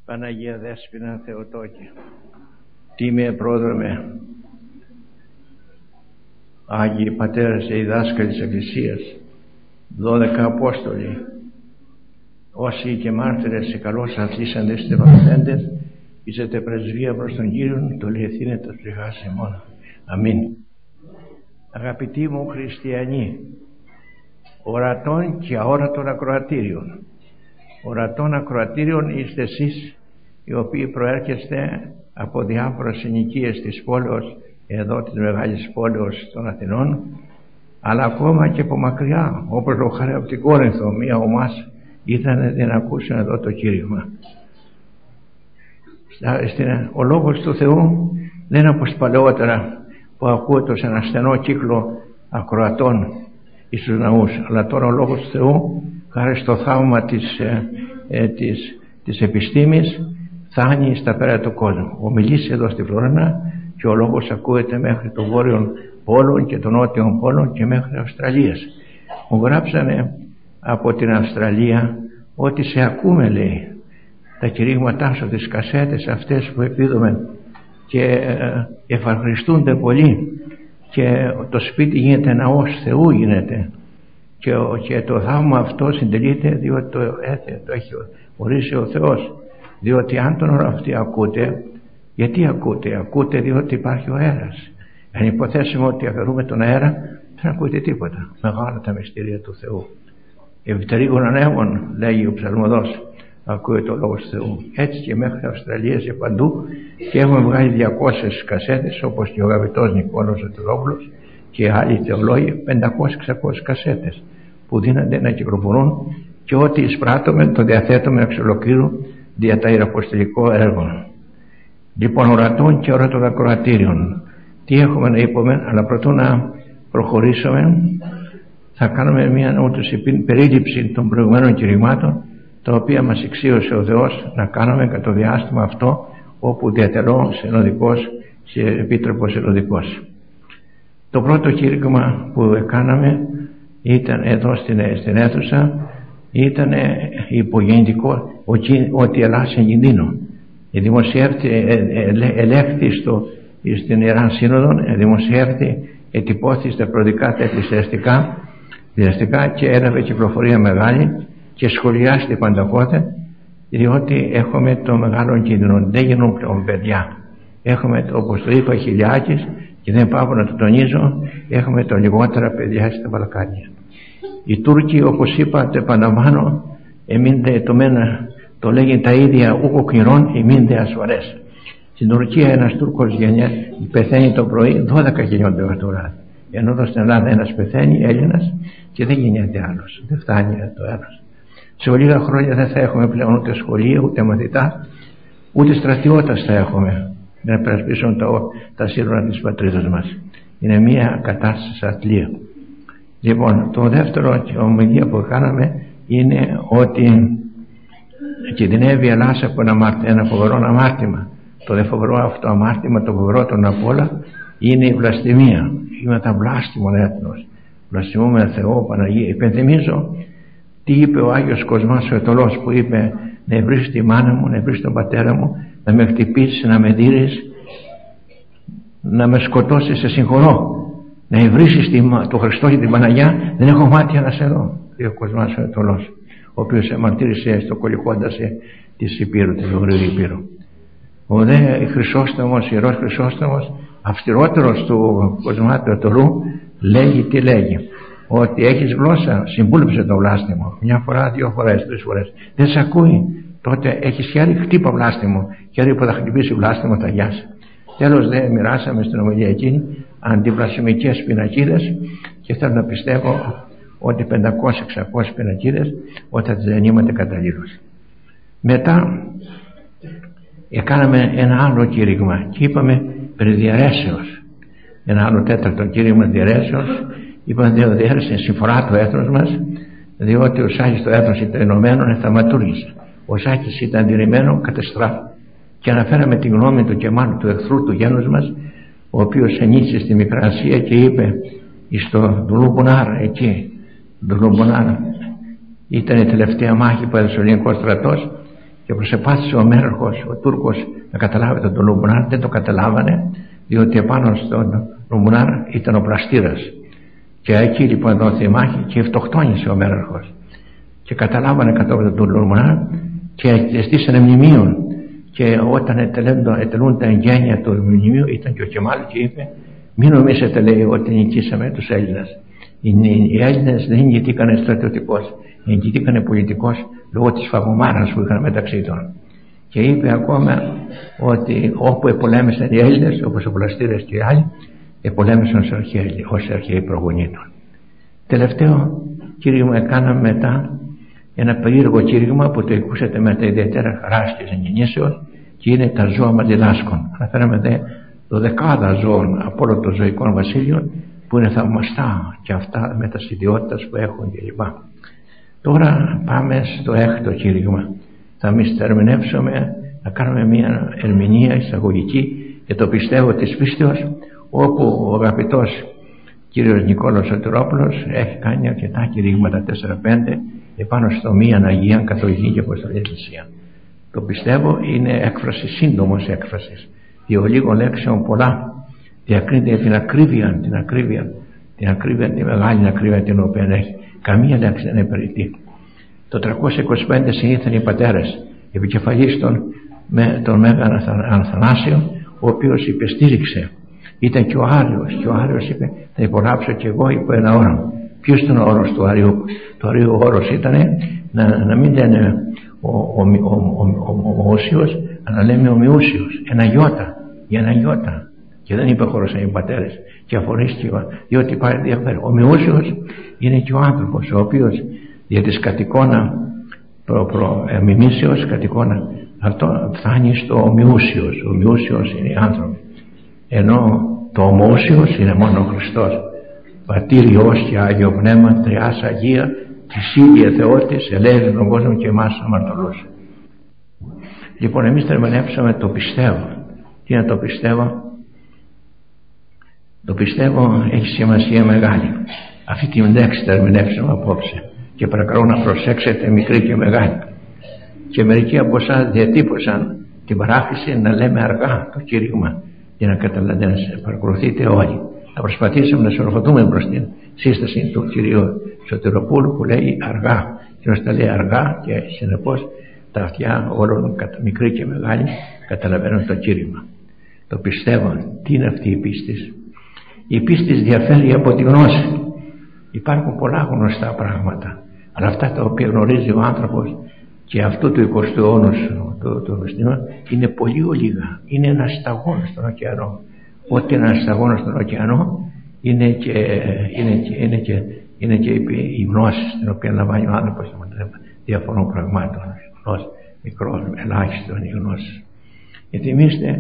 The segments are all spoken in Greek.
Παναγία Δέσποινα Θεοτόκη, Τίμιε Πρόδρομε, Άγιοι Πατέρες και οι δάσκαλοι της Εκκλησίας, 12 Απόστολοι, όσοι και μάρτυρες σε καλώς αθλήσαντες τε παθέντες, είσετε πρεσβεία προς τον Κύριον, το λιεθύνετε το τριγάσε μόνο. Αμήν. Αγαπητοί μου χριστιανοί, ορατών και αόρατων ακροατήριων. Ορατών ακροατήριων είστε εσείς, οι οποίοι προέρχεστε από διάφορες συνοικίες της πόλεως, εδώ της μεγάλης πόλεως των Αθηνών, αλλά ακόμα και από μακριά, όπως το χάρη από την Κόρινθο, μία ομάς ήταν να ακούσουν εδώ το κήρυγμα. Ο Λόγος του Θεού δεν είναι όπως παλαιότερα που ακούγεται σε ένα στενό κύκλο ακροατών στους ναούς, αλλά τώρα ο Λόγος του Θεού, χάρη στο θαύμα της επιστήμης, φτάνει στα πέρα του κόσμου. Ομιλήσει εδώ στη Φλόρινα και ο Λόγος ακούγεται μέχρι το βόρειο πόλο και τον νότιο πόλο και μέχρι Αυστραλίας. Μου γράψανε από την Αυστραλία ότι σε ακούμε, λέει, τα κηρύγματά σου, τις κασέτες αυτές που εκδίδουμε και ευχαριστούνται πολύ και το σπίτι γίνεται ναός Θεού γίνεται και το θαύμα αυτό συντελείται διότι το έχει ορίσει ο Θεός, διότι αν τον ώρα αυτή ακούτε, γιατί ακούτε διότι υπάρχει ο αέρας. Αν υποθέσουμε ότι αφαιρούμε τον αέρα, δεν ακούτε τίποτα. Μεγάλα τα μυστήρια του Θεού. Ευτερίγων ανέμων, λέγει ο ψαλμοδός, ακούγεται ο Λόγος του Θεού. Έτσι και μέχρι Αυστραλία και παντού, και έχουμε βγάλει 200 κασέτες, όπως και ο αγαπητός Νικόλαος ο Θεολόγος και άλλοι θεολόγοι, 500-600 κασέτες που δίνονται να κυκλοφορούν και ό,τι εισπράττουμε το διαθέτουμε εξ ολοκλήρου δια τα ιεραποστολικό έργο. Λοιπόν, ορατών και ορατών ακροατήριων. Τι έχουμε να είπουμε, αλλά προτού να προχωρήσουμε, θα κάνουμε μια περίληψη των προηγουμένων κηρυγμάτων, τα οποία μας εξίωσε ο Θεός να κάνουμε κατά το διάστημα αυτό, όπου διατελώ συνοδικός και επίτροπος συνοδικός. Το πρώτο κήρυγμα που κάναμε ήταν εδώ στην αίθουσα, ήταν υπογεννητικό ότι Ελλάς εν κινδύνο. Ελέγχθη στην Ιερά Σύνοδο, δημοσιεύτη, ετυπώθη στα προδικά τα εκκλησιαστικά και έλαβε κυκλοφορία μεγάλη και σχολιάστηκε πανταχώτε, διότι έχουμε το μεγάλο κίνδυνο. Δεν γίνουν πλέον παιδιά. Έχουμε, όπως το είπα, χιλιάκες και δεν πάω να το τονίζω, έχουμε το λιγότερα παιδιά στα Βαλκάνια. Οι Τούρκοι, όπως είπατε, επαναλαμβάνω, το λέγει τα ίδια ούκο κυρών, ημίντε ασφαλές. Στην Τουρκία ένας Τούρκος πεθαίνει το πρωί 12 χιλιόμετρα το βράδυ. Ενώ εδώ στην Ελλάδα ένας πεθαίνει, Έλληνας, και δεν γίνεται άλλος. Δεν φτάνει το ένας. Σε λίγα χρόνια δεν θα έχουμε πλέον ούτε σχολεία, ούτε μαθητά, ούτε στρατιώτας θα έχουμε να περασπίσουν τα σύνορα της πατρίδας μας. Είναι μια κατάσταση αθλία. Λοιπόν, το δεύτερο ομιλία που κάναμε είναι ότι κινδυνεύει η Ελλάδα από ένα φοβερό αμάρτημα. Το δε φοβερό αυτό αμάρτημα, το φοβερότερο απ' όλα, είναι η βλαστημία. Είμαστε βλάστημον έθνος. Βλαστημούμε Θεό, Παναγία. Υπενθυμίζω τι είπε ο Άγιος Κοσμάς ο Αιτωλός, που είπε να βρεις τη μάνα μου, να βρεις τον πατέρα μου, να με χτυπήσεις, να με δείρεις, να με σκοτώσεις, σε συγχωρώ. Να υβρίσεις το Χριστό και την Παναγιά, δεν έχω μάτια να σε δω. Είπε ο Κοσμάς ο Αιτωλός, ο οποίος εμαρτύρησε στο κολυκώντας της Υπήρου, της Βορειού Υπήρου. Ο δε Χρυσόστομος, ιερός Χρυσόστομος, αυστηρότερος του Κοσμά του Αιτωλού, τι λέγει, ότι έχεις γλώσσα, συμβούλεψε το βλάστημο. Μια φορά, 2 φορές, 3 φορές. Δεν σε ακούει. Τότε έχεις χέρι, χτύπα βλάστημο. Χέρι που θα χτυπήσει βλάστημο θα γιάσει. Τέλος δε μοιράσαμε στην ομιλία εκείνη αντιβλασιμικές πινακίδες και θέλω να πιστεύω ότι 500-600 πινακίδες ότι θα τις διανύματε καταλήλως. Μετά κάναμε ένα άλλο κήρυγμα και είπαμε περί διαρρέσεως. Ένα άλλο τέταρτο κήρυγμα διαρρέσεως. Είπαμε ότι διέρεσε συμφορά το έθνος μας, διότι ο Σάκης το έθνος ήταν ενωμένο, θαυματούργησε. Ο Σάκης ήταν αντιρρημένο, κατεστράφη. Και αναφέραμε τη γνώμη του και μάλλον του εχθρού του γένους μας, ο οποίος ενίσχυσε στη Μικρά Ασία και είπε στο Ντουλουμπονάρα, εκεί, Ντουλουμπονάρα, ήταν η τελευταία μάχη που έδωσε ο ελληνικός στρατός και προσεπάθησε ο μέραρχος, ο Τούρκος, να καταλάβει τον Λουμουνάρ. Δεν το καταλάβανε, διότι επάνω στον Λουμουνάρ ήταν ο Πλαστήρας. Και εκεί λοιπόν δόθηκε μάχη και αυτοκτόνησε ο μέραρχος. Και καταλάβανε κατόπιν τον Λουμουνάρ και στήσανε μνημείο. Και όταν ετελούν τα εγγένεια του μνημείου, ήταν και ο Κεμάλ και είπε: μην νομίζετε, λέει, ότι νικήσαμε τους Έλληνες. Οι Έλληνες δεν νικηθήκανε στρατιωτικώς, νικηθήκανε πολιτικώς λόγω της φαγωμάρας που είχαν μεταξύ των. Και είπε ακόμα ότι όπου επολέμησαν οι Έλληνες, όπως ο Πλαστήρας και οι άλλοι, επολέμησαν ως αρχαίοι προγονείς των. Τελευταίο κήρυγμα κάναμε μετά, ένα περίεργο κήρυγμα που το ακούσατε με τα ιδιαίτερα χαράς και γεννήσεως, και είναι τα ζώα μας διδάσκων. Αναφέραμε δε το δεκάδα ζώων από όλο το ζωικό βασίλειο, που είναι θαυμαστά και αυτά με τα ιδιότητες που έχουν κλπ. Τώρα πάμε στο έκτο κήρυγμα. Θα εμείς ερμηνεύσουμε, να κάνουμε μια ερμηνεία εισαγωγική για το πιστεύω της πίστεως, όπου ο αγαπητός κύριος Νικόλαος Σωτηρόπουλος έχει κάνει αρκετά κηρύγματα 4-5 επάνω στο μίαν Αγία Καθολική και Αποστολική Εκκλησία. Το πιστεύω είναι έκφραση, σύντομος έκφρασης, δύο λίγων λέξεων πολλά. Διακρίνεται την ακρίβεια, τη μεγάλη ακρίβεια την οποία έχει. Καμία λέξη δεν είναι περιττή. Το 325 συνήθαν οι πατέρες, επικεφαλής τον Μέγαν Αθανάσιο, ο οποίος υπεστήριξε. Ήταν και ο Άριος, και ο Άριος είπε: θα υπογράψω και εγώ υπό ένα όρο. Ποιος ήταν ο όρος του Αριού? Το Αρίου όρος ήταν να μην λένε ομοούσιος, αλλά να λέμε ομοιούσιος. Ένα γιώτα, για ένα γιώτα. Και δεν υπεχωρούσαν οι πατέρες. Και αφορίστηκε, διότι υπάρχει ενδιαφέρον. Ομοιούσιος είναι και ο άνθρωπος, ο οποίος για τη κατοικώνα μιμήσεως, κατοικώνα, αυτό φτάνει στο ομοιούσιος. Ο ομοιούσιος είναι οι άνθρωποι. Ενώ το ομοούσιος είναι μόνο ο Χριστός. Πατήρ, Υιός και Άγιο Πνεύμα, Τριάς Αγία, της ίδια Θεότης, ελέγχει τον κόσμο και εμάς αμαρτωλούς. Λοιπόν, εμείς ερμηνεύσαμε το πιστεύω. Τι είναι το πιστεύω? Το πιστεύω έχει σημασία μεγάλη. Αυτή την λέξη θα ερμηνεύσουμε απόψε. Και παρακαλώ να προσέξετε, μικρή και μεγάλη. Και μερικοί από εσάς διατύπωσαν την παράφηση να λέμε αργά το κήρυγμα, για να παρακολουθείτε όλοι. Θα προσπαθήσουμε να σωροφωθούμε προς την σύσταση του κυρίου Σωτηροπούλου που λέει αργά. Και ώστε λέει αργά, και συνεπώς τα αυτιά όλων, μικρή και μεγάλη, καταλαβαίνουν το κήρυγμα. Το πιστεύω. Τι είναι αυτή η πίστη? Η πίστη διαφέρει από τη γνώση. Υπάρχουν πολλά γνωστά πράγματα, αλλά αυτά τα οποία γνωρίζει ο άνθρωπος και αυτού του 20ου αιώνα το είναι πολύ λίγα. Είναι ένα σταγόνα στον ωκεανό. Ό,τι είναι ένα σταγόνα στον ωκεανό είναι και η γνώση την οποία λαμβάνει ο άνθρωπος διαφορών πραγμάτων. Γνώση μικρός, ελάχιστον η γνώση. Και θυμίστε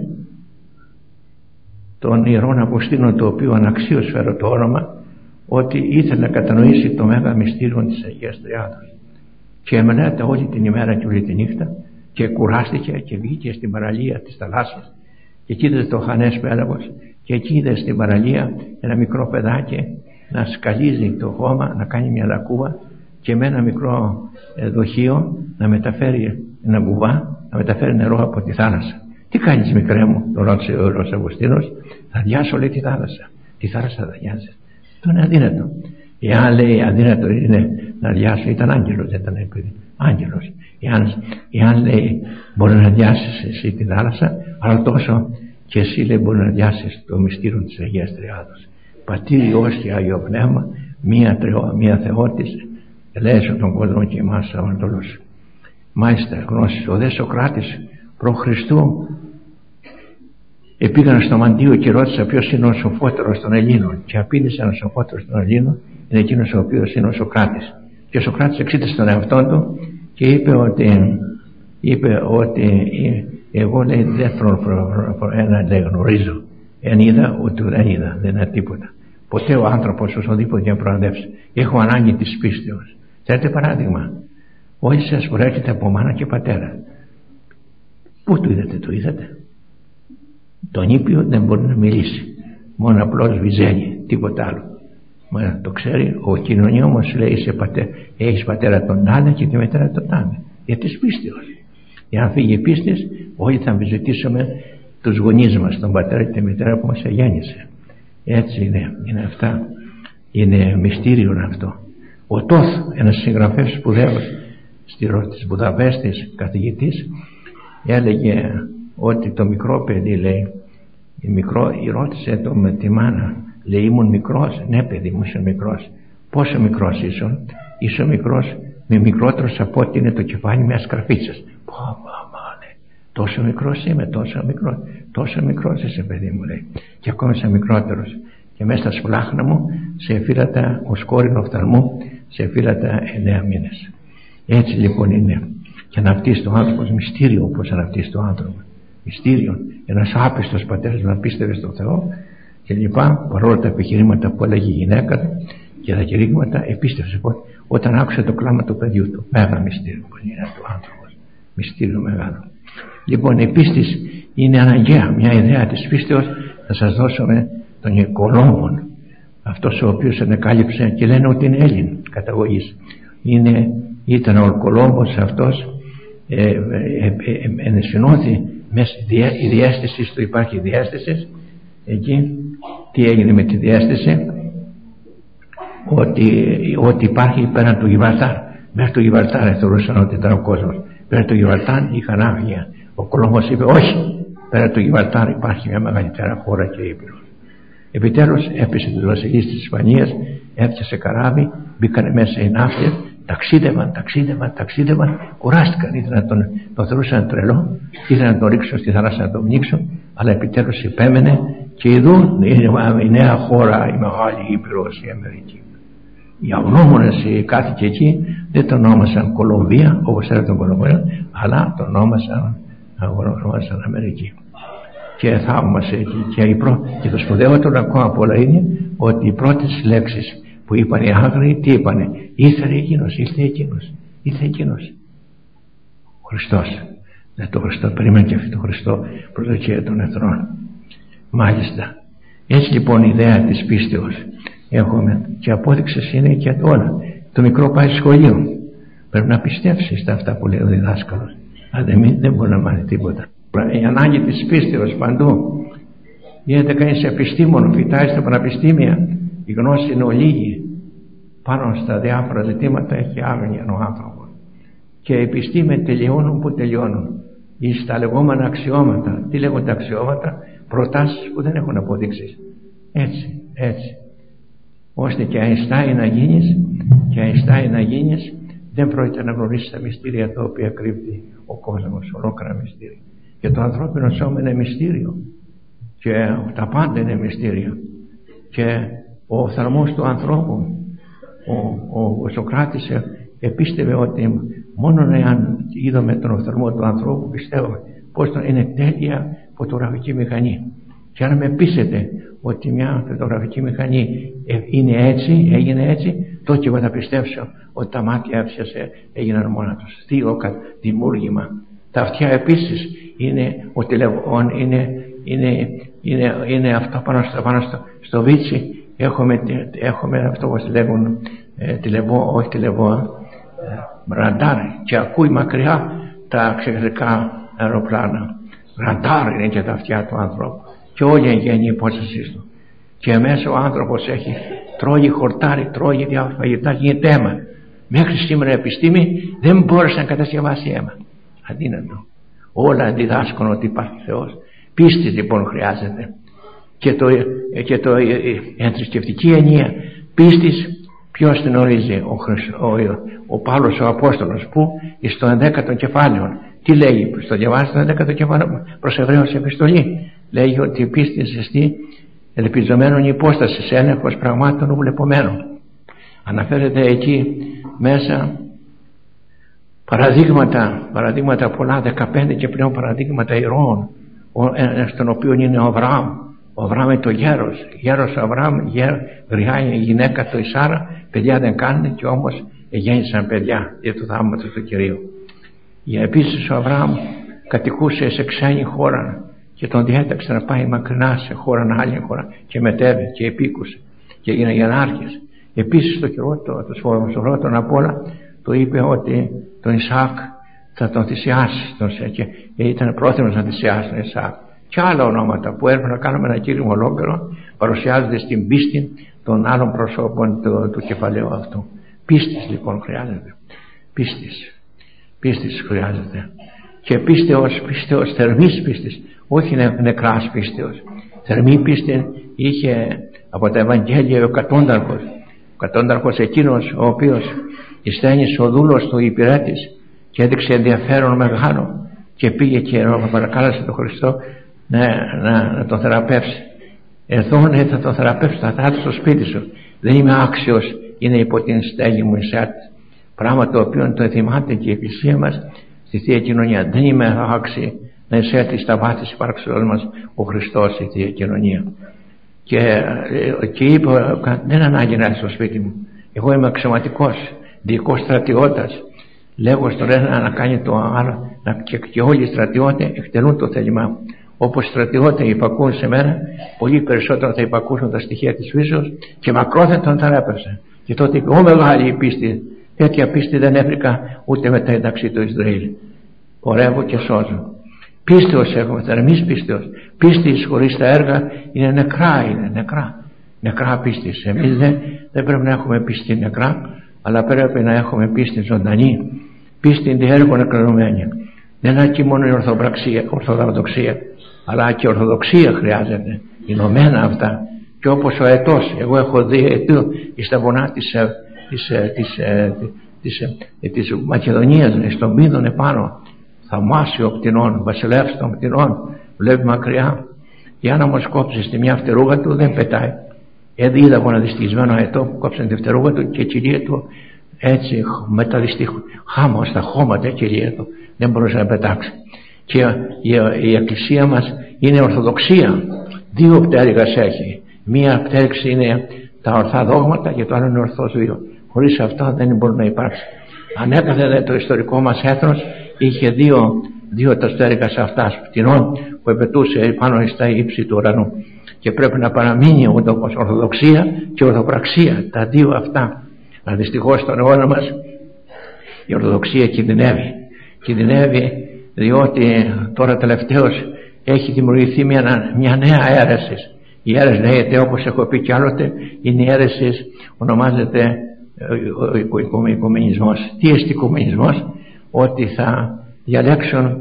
τον Ιερόν Αποστήλο, το οποίο αναξίως φέρω το όνομα, ότι ήθελε να κατανοήσει το μέγα μυστήριο της Αγίας Τριάδος. Και μελέτα όλη την ημέρα και όλη τη νύχτα και κουράστηκε και βγήκε στην παραλία της θαλάσσης και εκεί είδε το χανές πέλαγος και εκεί είδε στην παραλία ένα μικρό παιδάκι να σκαλίζει το χώμα, να κάνει μια λακκούβα και με ένα μικρό δοχείο να μεταφέρει ένα κουβά, να μεταφέρει νερό από τη θάλασσα. Τι κάνεις, μικρέ μου? Το ρώτησε ο Ιερός Αυγουστίνος. Θα διάσω, λέει, τη θάλασσα. Τη θάλασσα θα διάσεις? Αυτό είναι αδύνατο. Εάν, λέει, αδύνατο είναι να διάσει, ήταν άγγελος, δεν ήταν παιδί. Άγγελος. Εάν, λέει, μπορεί να διάσεις εσύ τη θάλασσα, αλλά τόσο και εσύ, λέει, μπορεί να διάσεις το μυστήριο της Αγίας Τριάδος. Πατήρ, Υιός και Άγιο Πνεύμα, μία Θεότης, ελέησον τον κόσμο και εμάς αμαρτωλούς. Μάλιστα, γνώσεις. Ο δε Σοκράτης προ Χριστού επήγαν στο μαντίο και ρώτησα ποιος είναι ο σοφότερος των Ελλήνων, και απήντησαν ο σοφότερος των Ελλήνων είναι εκείνος ο οποίος είναι ο Σοκράτης. Και ο Σοκράτης εξήτησε τον εαυτόν του και είπε ότι εγώ, λέει, δεν γνωρίζω, εν είδα ούτε δεν είδα, δεν είναι τίποτα. Ποτέ ο άνθρωπος οσοδήποτε για να προοδεύσει. Έχω ανάγκη της πίστεως. Θέλετε παράδειγμα? Όλοι σας προέρχεται από μάνα και πατέρα. Πού το είδατε? Το είδατε? Τον ήπιο δεν μπορεί να μιλήσει, μόνο απλώς βυζένει, τίποτα άλλο. Μα το ξέρει ο κοινωνιό όμως, λέει, έχεις πατέρα τον τάδε και τη μητέρα τον τάδε, για της πίστεως. Εάν φύγει η πίστη, όλοι θα αμφισβητήσουμε τους γονείς μας, τον πατέρα και τη μητέρα που μας γέννησε. Έτσι είναι αυτά. Είναι μυστήριο αυτό. Ο Τόθ, ένας συγγραφέας σπουδαίος της Βουδαπέστης, καθηγητής, έλεγε ότι το μικρό παιδί, λέει, ρώτησε το με τη μάνα, λέει, ήμουν μικρός? Ναι, παιδί μου, είσαι μικρός. Πόσο μικρός ήσουν? Είσαι μικρός, με μικρότερος από ό,τι είναι το κεφάλι μιας καρφίτσας. Τόσο μικρός είμαι, τόσο μικρός είσαι, παιδί μου, λέει, και ακόμα είσαι μικρότερος. Και μέσα στα σπλάχνα μου σε φύλατα ως κόρηνο οφθαλμού, σε φύλατα 9 μήνες. Έτσι λοιπόν είναι. Και αναπτύσσει το άνθρωπος μυστήριο, όπως αναπτύσσει το άνθρωπο. Μυστήριο. Ένας άπιστος πατέρας να πίστευε στον Θεό και λοιπά, παρόλα τα επιχειρήματα που έλεγε η γυναίκα του και τα κηρύγματα, επίστευσε όταν άκουσε το κλάμα του παιδιού του. Μέγα μυστήριο που είναι το άνθρωπος. Μυστήριο μεγάλο. Λοιπόν, η πίστη είναι αναγκαία. Μια ιδέα της πίστεως θα σας δώσουμε τον Κολόμβον, αυτός ο οποίος ανακάλυψε και λένε ότι είναι Έλλην καταγωγής. Ήταν ο Κολόμβος αυτός, ενσυνώθη μέσα η διέστηση του, υπάρχει διέστηση εκεί. Τι έγινε με τη διέστηση? Ότι υπάρχει πέραν του Γιβραλτάρ. Μέχρι το Γιβραλτάρ θεωρούσαν ότι ήταν ο κόσμος. Πέραν του Γιβραλτάρ είχαν άγνοια. Ο Κολόμβος είπε όχι, πέραν του Γιβραλτάρ υπάρχει μια μεγαλύτερα χώρα και ήπειρος. Επιτέλους έπεσε τους βασιλείς της Ισπανίας, έφτιασε καράβι, μπήκανε μέσα οι ναύτες, ταξίδευαν, κουράστηκαν, ήθελαν να τον θεωρούσαν τρελό, ήθελαν να τον ρίξουν στη θάλασσα να τον πνίξουν, αλλά επιτέλους υπέμενε και ειδού η νέα χώρα, η μεγάλη ήπειρος, η Αμερική. Οι αγνώμονες, οι κάτοικοι εκεί δεν τον ονόμασαν Κολομβία, όπως έλεγε τον Κολομβία, αλλά τον ονόμασαν Αμερική. Και θαύμασε και το σπουδαιότερο ακόμα απ' όλα είναι ότι οι πρώτες λέξεις που είπαν οι άγριοι, τι είπανε? Ήρθε εκείνος. Ο Χριστός. Δεν το Χριστό, περίμενε και αυτό το Χριστό, προδοκία των εθνών. Μάλιστα. Έτσι λοιπόν η ιδέα της πίστεως έχουμε, και απόδειξες είναι και όλα. Το μικρό πάει σχολείο. Πρέπει να πιστέψει στα αυτά που λέει ο διδάσκαλος. Αν δεν μπορεί να μάθει τίποτα. Η ανάγκη της πίστεως παντού. Γίνεται κανείς επιστήμονο, φοιτάει στα πανεπιστήμια. Η γνώση είναι ολίγη. Πάνω στα διάφορα ζητήματα έχει άγνοια ο άνθρωπος. Και οι επιστήμες τελειώνουν που τελειώνουν. Ή στα λεγόμενα αξιώματα. Τι λέγονται αξιώματα? Προτάσεις που δεν έχουν αποδείξεις. Έτσι. Ώστε και Αϊνστάιν να γίνεις, δεν πρόκειται να γνωρίσεις τα μυστήρια τα οποία κρύβει ο κόσμος, ολόκληρα μυστήρια. Και το ανθρώπινο σώμα είναι μυστήριο. Και τα πάντα είναι μυστήρια. Και ο οφθαλμός του ανθρώπου, ο Σωκράτης επίστευε ότι μόνο εάν είδαμε τον οφθαλμό του ανθρώπου, πιστεύω πως είναι τέλεια φωτογραφική μηχανή. Και αν με πείσετε ότι μια φωτογραφική μηχανή έγινε έτσι, τότε εγώ θα πιστέψω ότι τα μάτια έψιασε, έγιναν μόνα τους. Θείο δημιούργημα. Τα αυτιά επίσης είναι αυτό πάνω στο βίτσι. Έχουμε αυτό που λέγουν ραντάρ, και ακούει μακριά τα εξαιρετικά αεροπλάνα. Ραντάρ είναι και τα αυτιά του ανθρώπου. Και όλη η γέννη υπόστασή του. Και μέσα ο άνθρωπος τρώγει χορτάρι, τρώγει διάφορα φαγητά, γίνεται αίμα. Μέχρι σήμερα η επιστήμη δεν μπόρεσε να κατασκευάσει αίμα. Αδύνατο. Όλα διδάσκουν ότι υπάρχει Θεός. Πίστη λοιπόν χρειάζεται. Και το θρησκευτική ενία πίστης ποιος την ορίζει? Ο Παύλος ο Απόστολος, που στο 11ο κεφάλαιο τι λέει? Στο διαβάζετε το 11ο κεφάλαιο προς Εβραίους επιστολή. Λέει ότι η πίστη είναι ζεστή, ελπιζομένων υπόσταση, σε έλεγχος πραγμάτων βλεπωμένων. Αναφέρεται εκεί μέσα παραδείγματα πολλά, 15 και πλέον παραδείγματα ηρώων, στον οποίο είναι ο Αβραάμ. Ο Αβραάμ είναι το γέρος ο Αβραάμ, γριά η γυναίκα του η Σάρα, παιδιά δεν κάνουν και όμως γέννησαν παιδιά για το θαύματος του Κυρίου. Επίσης ο Αβραάμ κατοικούσε σε ξένη χώρα και τον διέταξε να πάει μακρινά σε χώρα, άλλη χώρα, και μετέβη και επίκουσε και έγινε γενάρχης. Επίσης το χειρότερο απ' όλα το είπε ότι τον Ισαάκ θα τον θυσιάσει, και ήταν πρόθυμος να θυσιάσει τον Ισαάκ. Και άλλα ονόματα που έρχονται να κάνουμε ένα κήρυγμα ολόκληρο παρουσιάζονται στην πίστη των άλλων προσώπων του κεφαλαίου αυτού. Πίστης λοιπόν χρειάζεται. Πίστης χρειάζεται. Και πίστεως θερμής πίστης, όχι νεκράς πίστεως. Θερμή πίστη είχε από τα Ευαγγέλια ο Κατόνταρχος. Ο Κατόνταρχος εκείνος ο οποίος εισθένησε ο δούλος του υπηρέτης και έδειξε ενδιαφέρον μεγάλο και πήγε και παρακάλεσε τον Χριστό να τον θεραπεύσει. Εδώ θα τον θεραπεύσει, θα έρθει στο σπίτι σου. Δεν είμαι άξιος, είναι υπό την στέγη μου εισέρτη. Πράγμα το οποίο το θυμάται και η Εκκλησία μας στη Θεία Κοινωνία. Δεν είμαι άξιος να εισέρθει στα βάθη της υπάρξεως μας ο Χριστός στη Θεία Κοινωνία. Και είπε, δεν ανάγκη να έρθει στο σπίτι μου. Εγώ είμαι αξιωματικός, διοικός στρατιώτας. Λέγω στον ένα να κάνει το άλλο, και όλοι οι στρατιώτες εκτελούν το θέλημά μου. Όπως οι στρατιώτες υπακούν σε μένα, πολύ περισσότερο θα υπακούσουν τα στοιχεία της φύσεως και μακρόθεν τον θεράπευσε. Και τότε είπε, μεγάλη η πίστη. Τέτοια πίστη δεν έβρικα ούτε με τα ένταξη του Ισραήλ. Πορεύω και σώζω. Πίστεως έχουμε, θερμής πίστεως. Πίστης χωρίς τα έργα είναι νεκρά πίστης. Εμείς δεν πρέπει να έχουμε πίστη νεκρά, αλλά πρέπει να έχουμε πίστη ζωντανή. Πίστη διέργων εκκληρωμένη. Δεν αρκεί μόνο η ορθοδοξία, αλλά και η ορθοδοξία χρειάζεται. Ηνωμένα αυτά. Και όπως ο ετός, εγώ έχω δει ετού στα βουνά της Μακεδονίας, στον Πίδων επάνω, θαυμάσιο πτηνών, βασιλεύς των πτηνών, βλέπει μακριά. Για να όμως κόψει τη μια φτερούγα του δεν πετάει. Είδα από ένα δυστυχισμένο ετό που κόψε τη φτερούγα του και η κυρία του έτσι χάμω στα χώματα, η κυρία του δεν μπορούσε να πετάξει. Και η Εκκλησία μας είναι ορθοδοξία. Δύο πτέρυγας έχει. Μία πτέρυξη είναι τα ορθά δόγματα και το άλλο είναι ορθός βίο. Χωρίς αυτό δεν μπορεί να υπάρξει. Ανέκαθεν το ιστορικό μας έθνος είχε δύο τα πτέρυγας αυτά πτηνών που επετούσε πάνω στα ύψη του ουρανού. Και πρέπει να παραμείνει όπως ορθοδοξία και ορθοπραξία, τα δύο αυτά. Αλλά δυστυχώς στον αιώνα μας η ορθοδοξία κινδυνεύει διότι τώρα τελευταίως έχει δημιουργηθεί μια νέα αίρεση. Η αίρεση λέγεται, όπως έχω πει κι άλλοτε, είναι η αίρεση, ονομάζεται ο οικουμενισμός. Τι είναι οικουμενισμός? Ότι θα διαλέξουν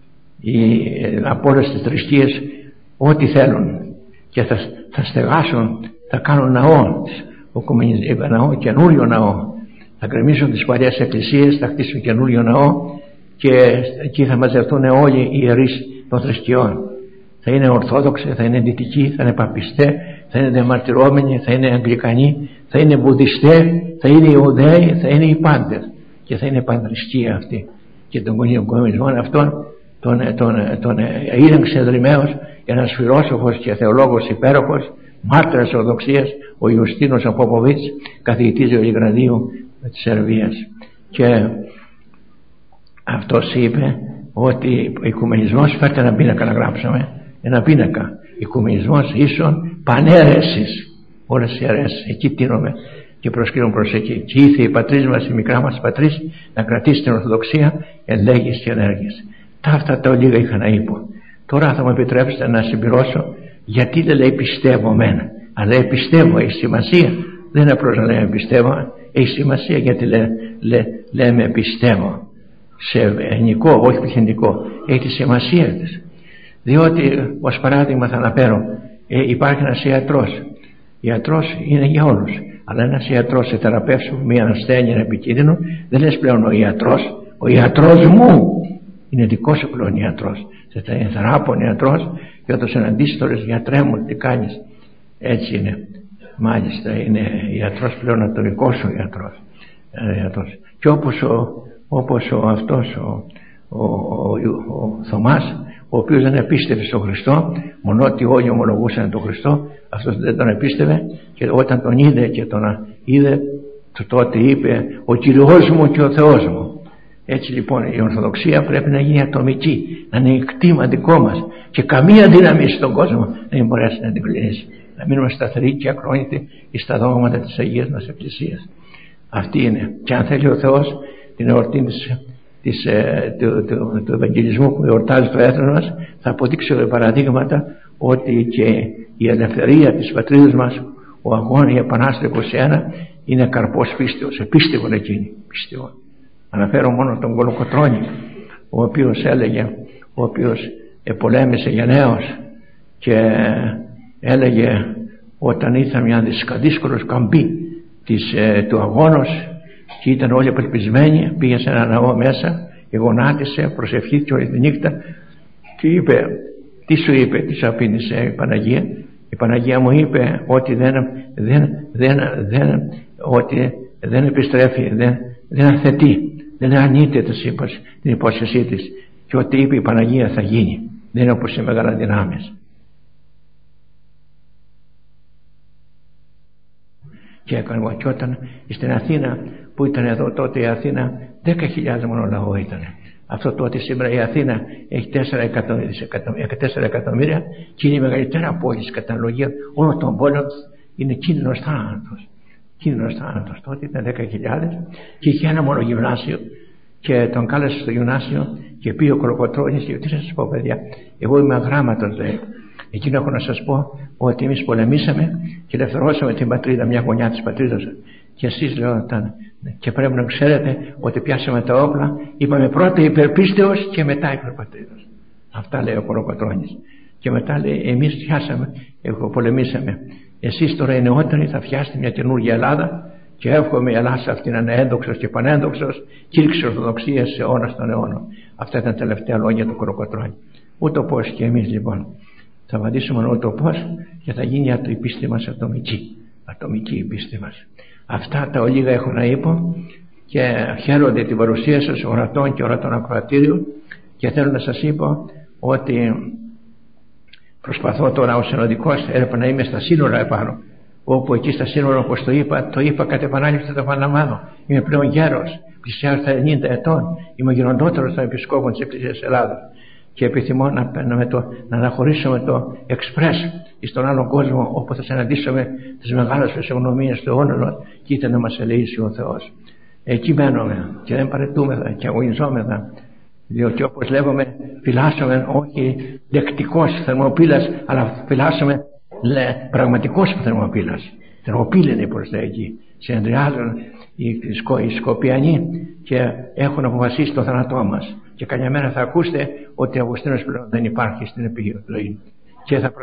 από όλες τις θρησκείες ό,τι θέλουν και θα στεγάσουν, θα κάνουν ναό, καινούριο ναό. Θα γκρεμίσουν τις παλιές εκκλησίες, θα χτίσουν καινούριο ναό και εκεί θα μαζευτούν όλοι οι ιερείς των θρησκειών. Θα είναι Ορθόδοξοι, θα είναι Δυτικοί, θα είναι Παπιστέ, θα είναι Διαμαρτυρόμενοι, θα είναι Αγγλικανοί, θα είναι Βουδιστέ, θα είναι Ιουδαίοι, θα είναι οι πάντες. Και θα είναι πανθρησκεία αυτή. Και τον κομμουνισμό αυτόν τον ήρεγξε δρυμαίος ένας φιλόσοφος και θεολόγος υπέροχος, μάρτυρας Ορθοδοξίας, ο Ιουστίνος ο Ποποβίτς, καθηγητής Βελιγραδίου της Σερβίας. Και αυτός είπε ότι ο οικουμενισμός, φέρτε ένα πίνακα να γράψουμε, ένα πίνακα, οικουμενισμός ίσον πανέρεσης, όλες οι αιρέσεις, εκεί τίνομαι και προσκύνουν προς εκεί. Και ήρθε η πατρίς μας, η μικρά μας πατρίς, να κρατήσει την Ορθοδοξία εν λέγεις και ενέργειες. Αυτά τα λίγα είχα να είπω. Τώρα θα μου επιτρέψετε να συμπληρώσω, γιατί δεν λέει πιστεύω μένα, αλλά λέει πιστεύω, έχει σημασία. Δεν είναι απλώς να λέμε πιστεύω, έχει σημασία γιατί λέμε πιστεύω. Σε ενικό, όχι πληθυντικό, έχει τη σημασία της. Διότι, ως παράδειγμα θα αναφέρω, υπάρχει ένας ιατρός. Ιατρός είναι για όλους. Αλλά ένας ιατρός σε θεραπεύσου μια ασθένεια επικίνδυνο, δεν λες πλέον ο ιατρός μου. Είναι δικός σου πλέον ιατρός. Σε θεράπων ιατρός και όταν συναντήσεις τώρα γιατρέ μου τι κάνεις. Έτσι είναι. Μάλιστα είναι ιατρός πλέον ατομικός ο ιατρός. Και όπως ο Θωμάς, ο οποίος δεν επίστευε στον Χριστό, μόνο ότι όλοι ομολογούσαν τον Χριστό, αυτός δεν τον επίστευε, και όταν τον είδε και τον είδε, τότε είπε ο Κυριός μου και ο Θεός μου. Έτσι λοιπόν η Ορθοδοξία πρέπει να γίνει ατομική, να είναι κτήμα δικό μας και καμία δύναμη στον κόσμο δεν μπορέσει να την κλείσει. Να μείνουμε σταθεροί και ακρόνητοι στα δόγματα της Αγίας μας Εκκλησίας. Αυτή είναι. Και αν θέλει ο Θεός την εορτή του Ευαγγελισμού που εορτάζει το έθνος μας, θα αποδείξει παραδείγματα ότι και η ελευθερία της πατρίδας μας, ο αγώνα, η Επανάσταση 21 είναι καρπός πίστεως, επίστευον εκείνη, πίστευον. Αναφέρω μόνο τον Κολοκοτρώνη, ο οποίος πολέμησε γενναίος και έλεγε όταν ήρθε μια δύσκολος καμπή του αγώνος και ήταν όλοι απελπισμένοι, πήγε σε ένα ναό μέσα και γονάτισε, προσευχήθηκε όλη τη νύχτα και είπε, τι σου απήντησε η Παναγία? Η Παναγία μου είπε ότι δεν επιστρέφει, δεν αθετεί, δεν αρνείται την υπόσχεσή της, και ό,τι είπε η Παναγία θα γίνει, δεν είναι όπως οι μεγαλοδυνάμεις. Και έκανε, και όταν στην Αθήνα που ήταν εδώ τότε η Αθήνα 10.000 μόνο λαό ήταν. Αυτό τότε σήμερα η Αθήνα έχει 4 εκατομμύρια και είναι η μεγαλύτερη πόλη κατά αναλογία όλων των πόλεων, είναι κίνδυνος θάνατος. Κίνδυνος θάνατος. Τότε ήταν 10.000 και είχε ένα μόνο γυμνάσιο και τον κάλεσε στο γυμνάσιο και πήγε ο Κολοκοτρώνης και τι θα σας πω παιδιά, εγώ είμαι αγράμματος λέει. Εκείνο έχω να σας πω ότι εμείς πολεμήσαμε και ελευθερώσαμε την πατρίδα, μια γωνιά της πατρίδας. Και εσείς λέω και πρέπει να ξέρετε ότι πιάσαμε τα όπλα, είπαμε πρώτα υπερπίστεως και μετά υπερπατρίδας. Αυτά λέει ο Κολοκοτρώνης. Και μετά λέει εμείς πιάσαμε, πολεμήσαμε. Εσείς τώρα οι νεότεροι θα φτιάσετε μια καινούργια Ελλάδα και εύχομαι η Ελλάδα αυτή να είναι ένδοξος και πανένδοξος, κήρυξη ορθοδοξίας σε αιώνα των αιώνων. Αυτά ήταν τα τελευταία λόγια του Κολοκοτρώνη. Ούτω πως και εμείς λοιπόν θα απαντήσουμε ούτω πως και θα γίνει η πίστη μας ατομική η πίστη μας. Αυτά τα ολίγα έχω να είπω και χαίρονται την παρουσία σας ορατών και ορατών ακροατήριων και θέλω να σας είπω ότι προσπαθώ τώρα ως συνοδικός έπρεπε να είμαι στα σύνορα επάνω, όπου εκεί στα σύνορα όπως το είπα κατ' επανάληψη, θα το επαναλαμβάνω, είμαι πλέον γέρος, πλησιάζω στα 90 ετών, είμαι ο γεροντότερος των επισκόπων της Εκκλησίας Ελλάδος και επιθυμώ να αναχωρήσουμε το εξπρές στον άλλον κόσμο όπου θα συναντήσουμε τις μεγάλες φυσιογνωμίες του αιώνων και είτε να μας ελεήσει ο Θεός. Εκεί μένουμε και δεν παρετούμεθα και αγωνιζόμεθα, διότι όπως λέγουμε φυλάσσουμε όχι δεκτικός θερμοπύλας αλλά φυλάσσουμε πραγματικός θερμοπύλας. Θερμοπύλη είναι μπροστά εκεί. Συνεδριάζουν οι Σκοπιανοί και έχουν αποφασίσει το θάνατό μας. Και καμιά μέρα θα ακούσετε ότι ο Αυγουστίνος πλέον δεν υπάρχει στην επιγραφή. Και θα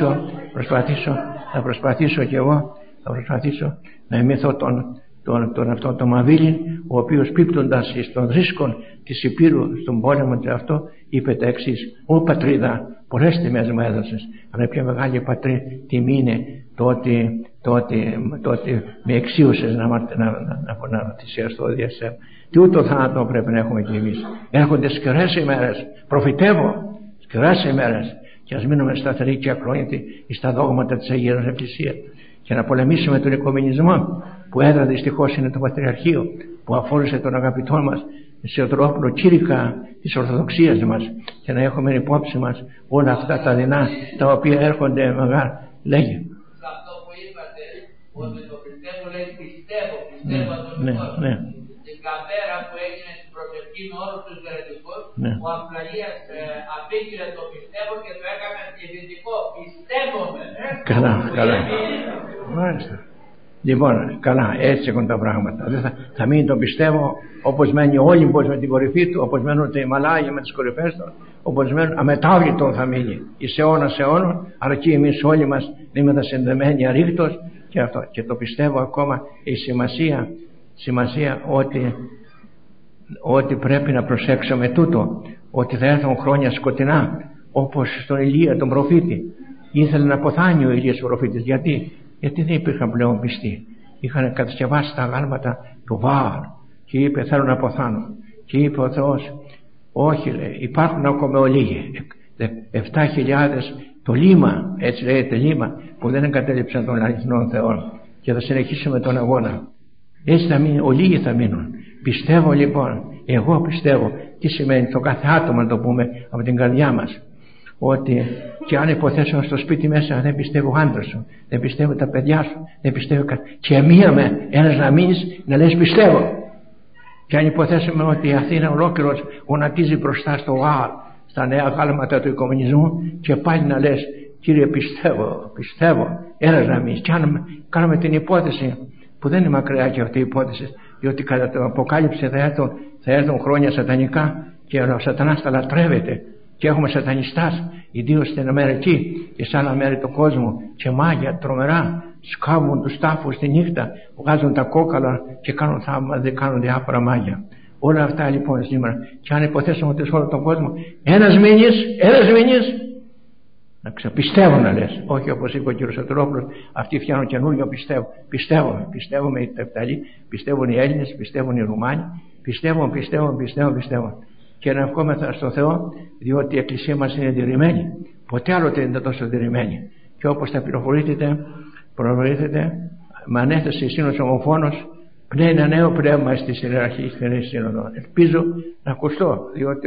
προσπαθήσω και εγώ να εμήθω τον Μαβίλη, ο οποίος πίπτοντας στον ρίσκο της Υπήρου στον πόλεμο και αυτό είπε τα εξής: «Ω πατρίδα, πολλές τιμές μου έδωσες, αλλά πιο μεγάλη τιμή είναι το ότι με εξίωσες να θυσιαστώ δια σένα». Τι ούτω θάνατο πρέπει να έχουμε κι εμείς. Έρχονται σκληρές ημέρες, προφητεύω, σκληρές ημέρες, και ας μείνουμε σταθεροί και ακλόνητοι στα δόγματα της Αγίας Εκκλησίας και να πολεμήσουμε τον οικουμενισμό που έδρα δυστυχώς είναι το Πατριαρχείο που αφόρησε τον αγαπητό μας σε τρόπο κήρυκα της Ορθοδοξίας μας και να έχουμε υπόψη μας όλα αυτά τα δεινά τα οποία έρχονται μεγάλα. Λέγε. Αυτό που είπατε, ότι το πιστεύω λέει πιστεύω ναι. Την καμπέρα που έγινε στην προσευχή με όλους τους ερετικούς, ο Αφλαγίας απήγγειλε το πιστεύω και το έκαμε πληθυντικό. Πιστεύομαι. Καλά. Μάλιστα. Λοιπόν, καλά, έτσι έχουν τα πράγματα. Θα μείνει το πιστεύω όπως μένει ο Όλυμπος με την κορυφή του, όπως μένουν τα Ιμαλάια με τις κορυφές του, όπως μένουν αμετάβλητο θα μείνει. Εις αιώνας αιώνων, αρκεί εμείς όλοι μας να είμαστε συνδεμένοι αρρήκτος και αυτό. Και το πιστεύω ακόμα η σημασία ότι πρέπει να προσέξουμε τούτο, ότι θα έρθουν χρόνια σκοτεινά όπως στον Ηλία τον προφήτη. Ήθελε να αποθάνει ο Ηλίας ο προφήτης. Γιατί δεν υπήρχαν πλέον πιστοί. Είχαν κατασκευάσει τα αγάλματα του Βάαλ και είπε θέλω να αποθάνω. Και είπε ο Θεός όχι, λέει, υπάρχουν ακόμα ολίγοι 7.000 το λίμα, έτσι λέγεται λίμα, που δεν εγκατέλειψαν τον αληθινό Θεό και θα συνεχίσουμε τον αγώνα. Έτσι θα μείνουν, ολίγοι θα μείνουν. Πιστεύω λοιπόν, εγώ πιστεύω. Τι σημαίνει το κάθε άτομο να το πούμε από την καρδιά μας, ότι και αν υποθέσω στο σπίτι μέσα δεν πιστεύω ο άντρας σου, δεν πιστεύω τα παιδιά σου, δεν πιστεύω και μία με ένας να μείνεις να λες πιστεύω. Και αν υποθέσουμε ότι η Αθήνα ολόκληρος γονατίζει μπροστά στο ΓΑΛ, στα νέα γάλματα του οικομενισμού, και πάλι να λες, Κύριε, πιστεύω, έλα να μην. Και αν κάνουμε την υπόθεση, που δεν είναι μακριά και αυτή η υπόθεση, διότι κατά το Αποκάλυψη θα έρθουν χρόνια σατανικά και ο σατανάς θα λατρεύεται, και έχουμε σατανιστάς, ιδίως στην Αμερική και σε άλλα μέρη του κόσμου, και μάγια τρομερά, σκάβουν τους τάφους τη νύχτα, βγάζουν τα κόκαλα και κάνουν διάφορα μάγια. Όλα αυτά λοιπόν σήμερα, και αν υποθέσουμε ότι σε όλο τον κόσμο ένας μήνης, να πιστεύω να λες, όχι όπως είπε ο κ. Σωτηρόπουλος, αυτοί φτιάχνουν καινούργιο πιστεύουμε οι Τεφταλοί, πιστεύουν οι Έλληνες, πιστεύουν οι Ρουμάνοι, πιστεύουν. Και να ευχόμεθα στον Θεό, διότι η Εκκλησία μας είναι διαιρεμένη, ποτέ άλλοτε δεν είναι τόσο διαιρεμένη. Και όπως θα προβληθείτε, με ανέθεση Σύνος Ομοφόνος, πνέει ένα νέο πνεύμα στη ιεραρχία στην Σύνοδο. Ελπίζω να ακουστώ, διότι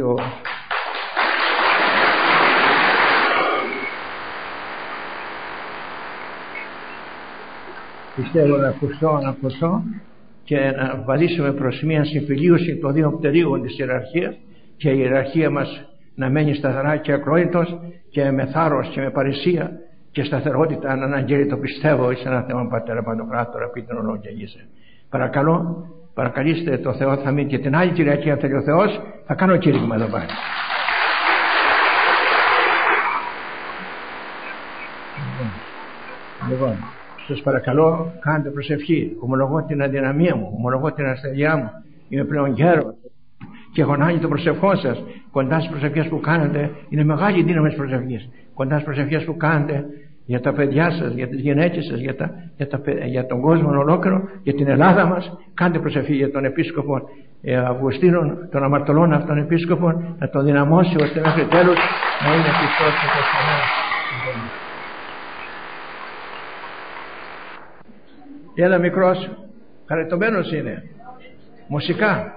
πιστεύω να ακουστώ και να βαδίσουμε προς μια συμφιλίωση των δύο πτερίγων της ιεραρχίας, και η ιεραρχία μας να μένει σταθερά και ακρόητος και με θάρρος και με παρησία και σταθερότητα να αναγγέλει το πιστεύω εις ένα θέμα Πατέρα Παντοκράτορα πίτρον ονό και γήσε. Παρακαλείστε το Θεό, θα μείνει και την άλλη Κυριακή αν θέλει ο Θεός, θα κάνω κήρυγμα εδώ πάλι. Λοιπόν, σας παρακαλώ, κάντε προσευχή. Ομολογώ την αδυναμία μου, ομολογώ την ασθενειά μου. Είμαι πλέον γέρος και έχω ανάγκη των προσευχών σας. Κοντά στις προσευχές που κάνετε, είναι μεγάλη δύναμη της προσευχής. Κοντά στις προσευχές που κάνετε για τα παιδιά σας, για τις γυναίκες σας, για τον κόσμο ολόκληρο, για την Ελλάδα μας, κάντε προσευχή για τον Επίσκοπο Αυγουστίνων, τον αμαρτωλών αυτών Επίσκοπων, να τον δυναμώσει ώστε μέχρι τέλους να είναι πιστός και προσφανός. Ένα μικρός χαριτωμένος είναι μουσικά.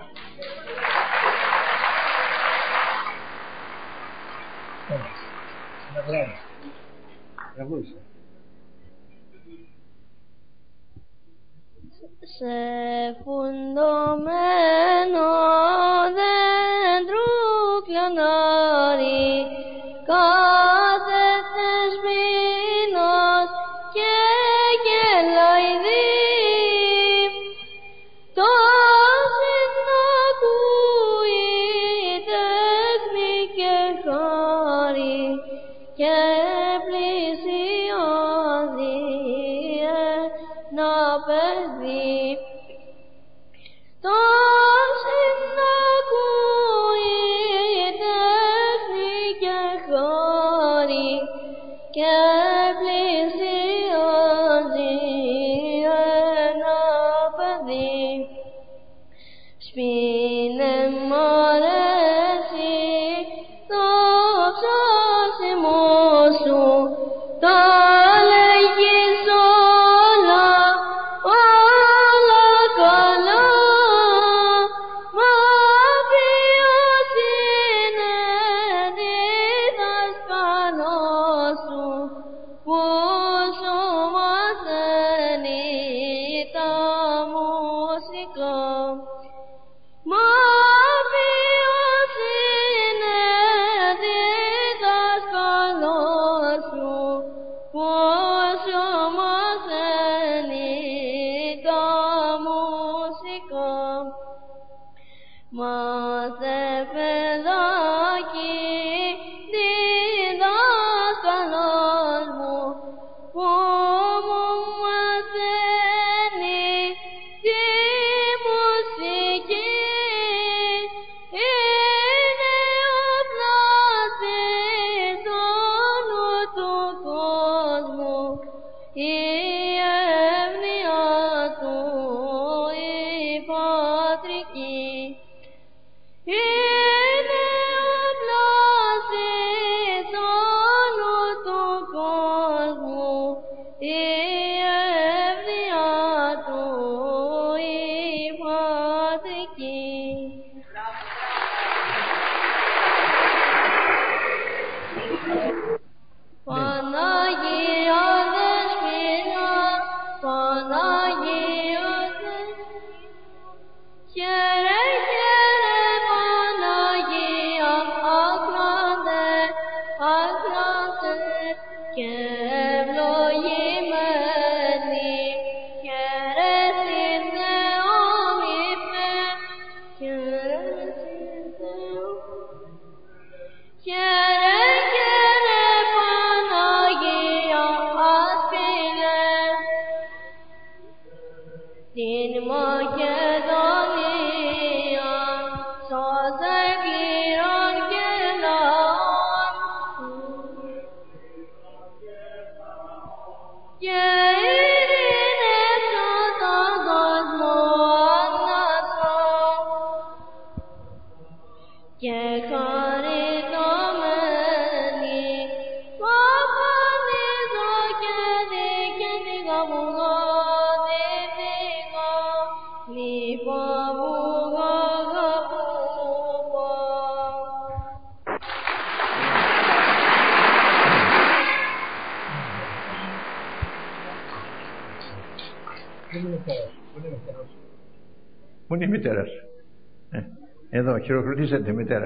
Σε φουντωμένο δέντρου κλονάρι κάθε θεσμίνος και γελαϊδί το συνακούει τέχνη και χάρη και πλησιάζει ένα παιδί. Το συνακούει τέχνη και χάρη και πλησιάζει ένα παιδί. Σπίνε μ' αρέσει το ψάσιμο σου, το λέγεις όλα καλά. Μα ποιος είναι διδασκαλός σου, χαριτωμένη, παπανίδω και δικαιωτικό βουγοδυτικό, λίπο βουγογαπούπο. Πού είναι η μητέρα σου? Εδώ, χειροκροτήσατε μητέρα.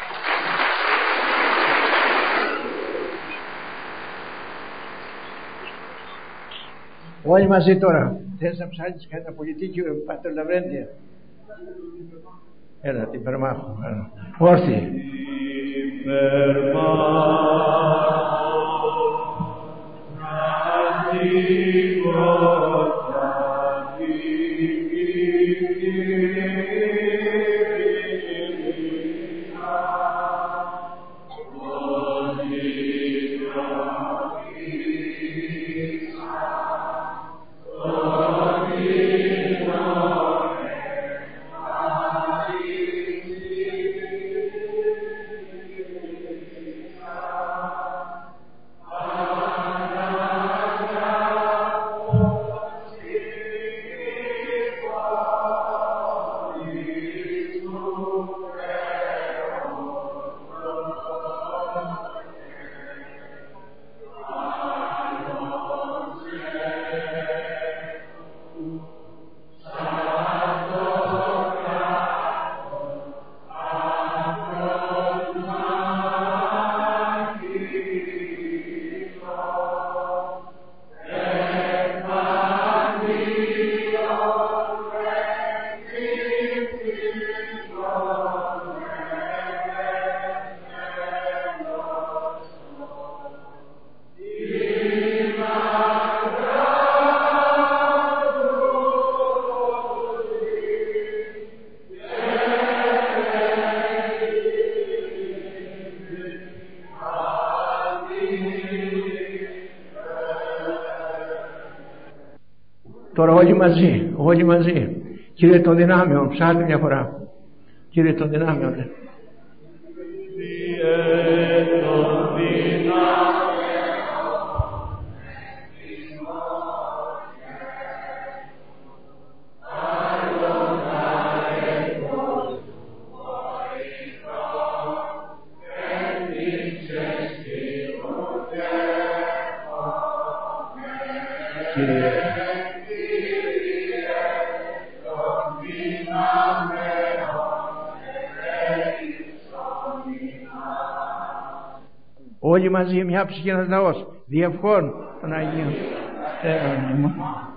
Όλοι μαζί τώρα. Θες να ψάλεις κανένα πολιτίκιο, Πάτερ Λαβρέντια? Έλα, την Περμάχο. Όρθιοι. Τώρα όλοι μαζί. Κύριε των δυνάμεων, ψάχνει μια φορά. Κύριε των δυνάμεων. Όλοι μαζί, μια ψυχή, ένας λαός, διευχών των Αγίων.